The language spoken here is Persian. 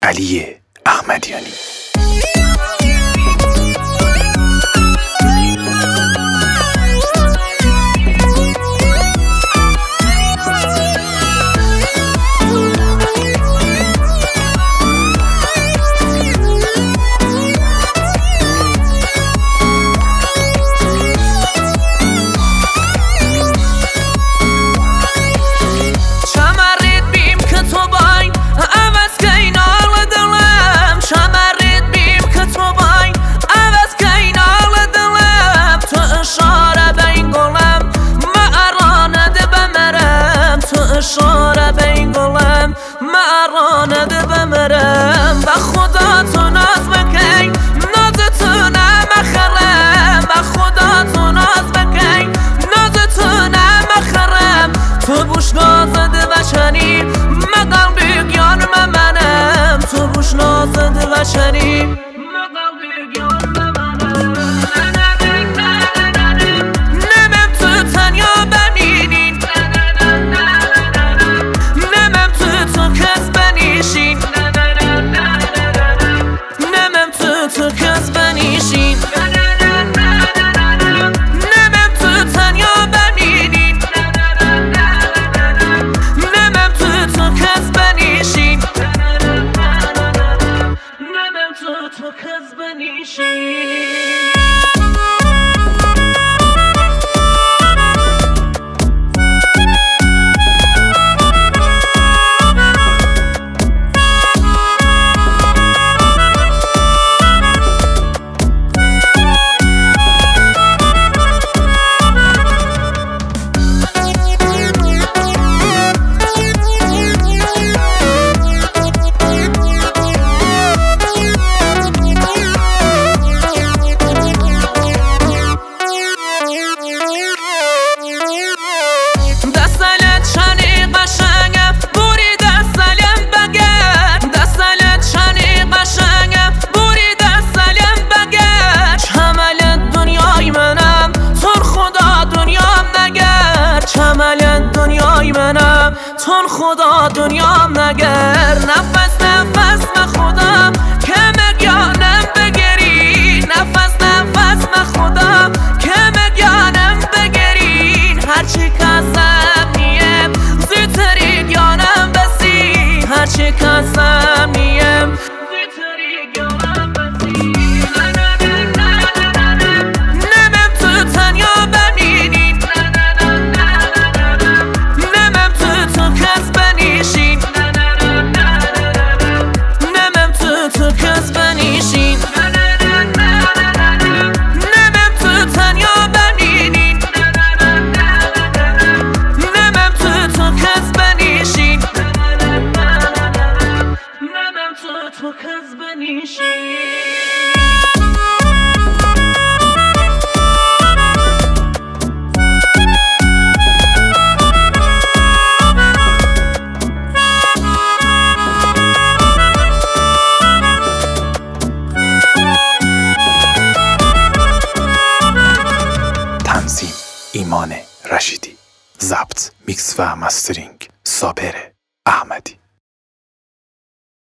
علی احمدیانی. اشاره بین گلم مرانه ده بمرم با خدا تو ناز بکن ناز تو نمخرم با خدا تو ناز بکن ناز تو نمخرم تو بوش نازده و شنی مقام بیگیان منم تو بوش نازده و شنی مقام بیگیان منم نمم تو تنیا بمینین تو کس بنیشین نمم تو تنیا بمینین نمم تو کس بنیشین نمم تو کس بنیشین تون خدا دنیام نگر نفس نفس ما خدا که مگیانم بگیری نفس نفس ما خدا که مگیانم بگیرین هرچی کسم نیم زیتری گیانم بسی هرچی کسم نیم زیتری گیانم بسی نمم تو تنیا بمینین تو کس بنیشین نمم تو تنیا بمینین نمم تو کس بنیشین نمم تو کس بنیشین ایمان رشیدی، ضبط، میکس و مسترینگ صابر احمدی.